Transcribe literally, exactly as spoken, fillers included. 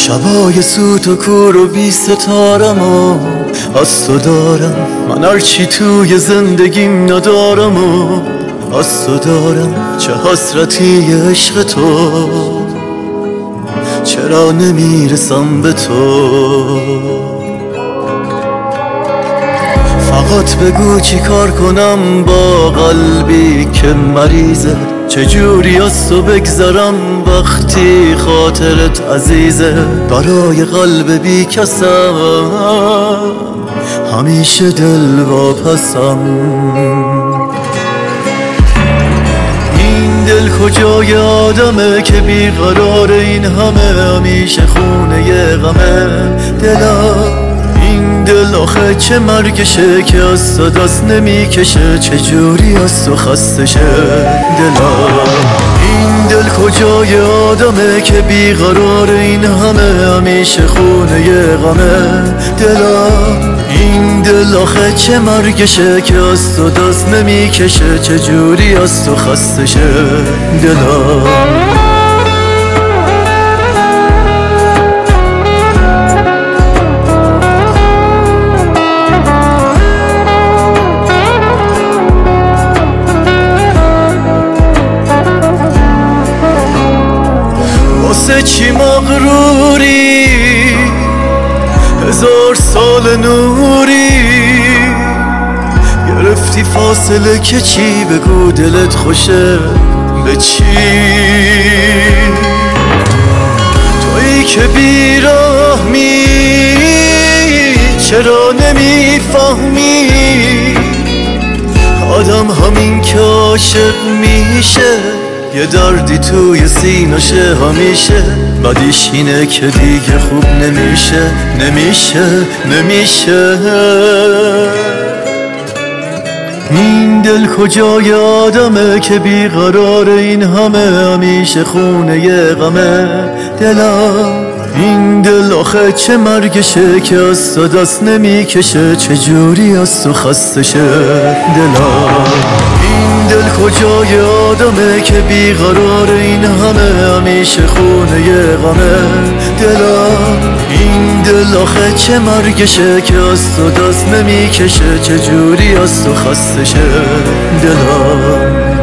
شبای سوت و کور و بی ستارم و از تو دارم، من هرچی توی زندگیم ندارم و از تو دارم. چه حسرتی عشق تو، چرا نمیرسم به تو؟ فقط بگو چی کار کنم با قلبی که مریضه، چجوری از تو بگذرم وقتی خاطرت عزیزه. برای قلب بی کسم همیشه دل واپسم. این دل کجای آدمه که بیقرار این همه، همیشه خونه غمه دلم. این دل آخه چه مرگشه که از تو دست نمیکشه، چجوری از تو خسته شه دلم. این دل کجای آدمه که بیقرار این همه، همیشه خونه غمه دلم. این دل آخه چه مرگشه که از تو دست نمیکشه، چجوری از تو خسته شه دلم. واسه چی مغروری هزار سال نوری، گرفتی فاصله که چی؟ بگو دلت خوشه به چی؟ تویی که بیرحمی چرا نمیفهمی؟ آدم همین که عاشق میشه یه دردی توی سینشه همیشه، بدیش اینه که دیگه خوب نمیشه نمیشه نمیشه. این دل کجای آدمه که بیقرار این همه، همیشه خونه غمه دلم. این دل آخه چه مرگشه که از تو دست نمیکشه، چجوری از تو خسته شه دلم. این دل کجای آدمه که بیقرار این همه، همیشه خونه غمه دلم. این دل آخه چه مرگشه که از تو دست نمیکشه، چجوری از تو خسته شه دلم.